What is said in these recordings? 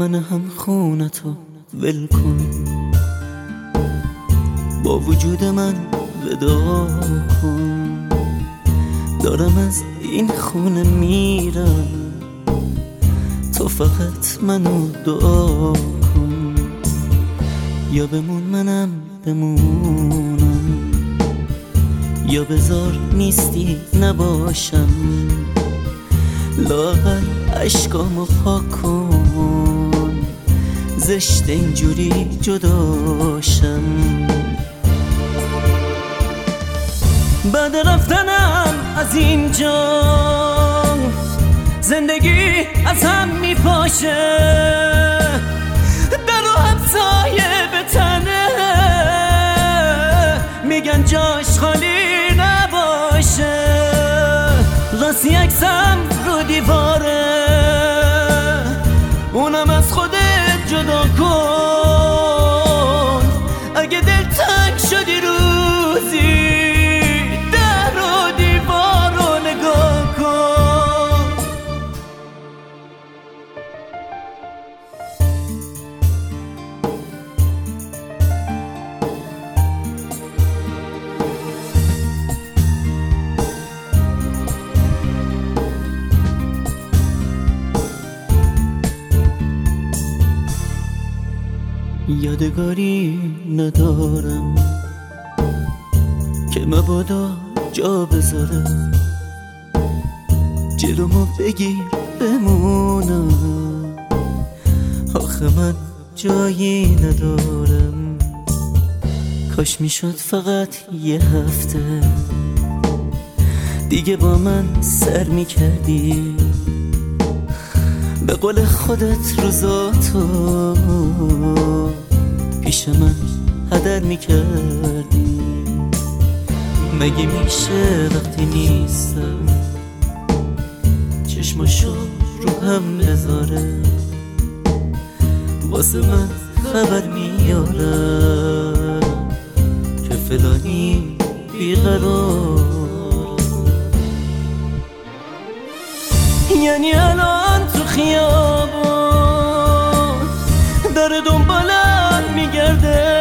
من هم خونتو ول کن، با وجود من ودا کن. دارم از این خونه میرم، تو فقط منو دعا کن. یا بمون منم بمونم، یا بذار نیستی نباشم. لااقل عشقامو پاک کن، زشت اینجوری جداشم. بعد رفتنم از اینجا زندگی از هم میپاشه، در و همسایه به تنه میگن جاش خالی نباشه. راستی عکسم رو دیواره، اونم از خودت جدا کن. اگه دلتنگ شدی روزی، در و دیوار رو نگاه کن. یادگاری ندارم که مبادا جا بذارم، جلومو بگیر بمونم. آخه من جایی ندارم، کاش میشد فقط یه هفته دیگه با من سر میکردی. به قول خودت روزاتو پیش من هدر میکردی. مگه میشه وقتی نیستم چشماشو رو هم بذاره، واسه من خبر میاره که فلانی بیقرار. یعنی الان تو خیابون داره دنبالم میگرده،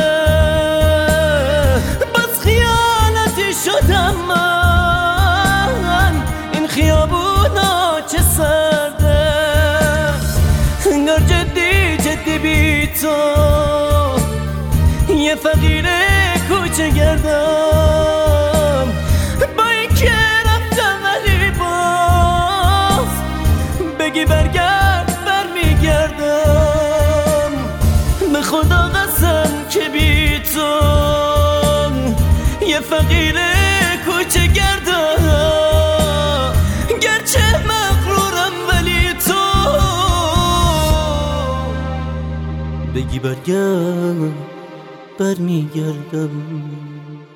بس خیانتی شدم من. این خیابونا چه سرده، انگار جدی جدی بی تو یه فقیر کوچه گردم. با این که رفتم ولی باز بگی برگرد برمیگردم. به خدا قسم که بی تو یه فقیر کوچه گردم. گرچه مغرورم ولی تو بگی برگرد برمیگردم.